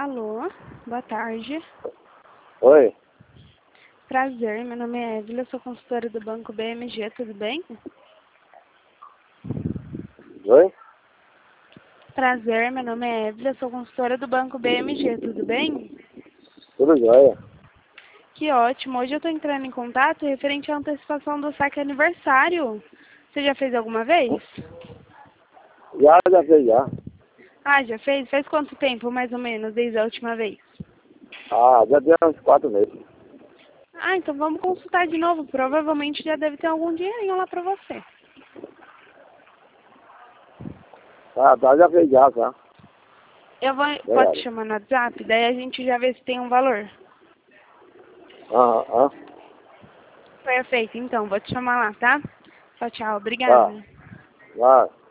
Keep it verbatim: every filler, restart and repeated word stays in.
Alô, boa tarde. Oi, Prazer, meu nome é Evelyn, eu sou consultora do Banco B M G, tudo bem? oi? Prazer, meu nome é Evelyn, eu sou consultora do Banco B M G, tudo bem? Tudo jóia? Que ótimo, hoje eu estou entrando em contato referente à antecipação do saque aniversário. Você já fez alguma vez? Já, já fez já. Ah, já fez? Faz quanto tempo, mais ou menos, desde a última vez? Ah, já tem uns quatro meses. Ah, então vamos consultar de novo, provavelmente já deve ter algum dinheirinho lá pra você. Ah, tá, já fez já, tá? Eu vou, pode te Verdade. chamar no WhatsApp, daí a gente já vê se tem um valor. Aham, aham. Perfeito, então, vou te chamar lá, tá? Tchau, tchau, Tá, obrigada. vai.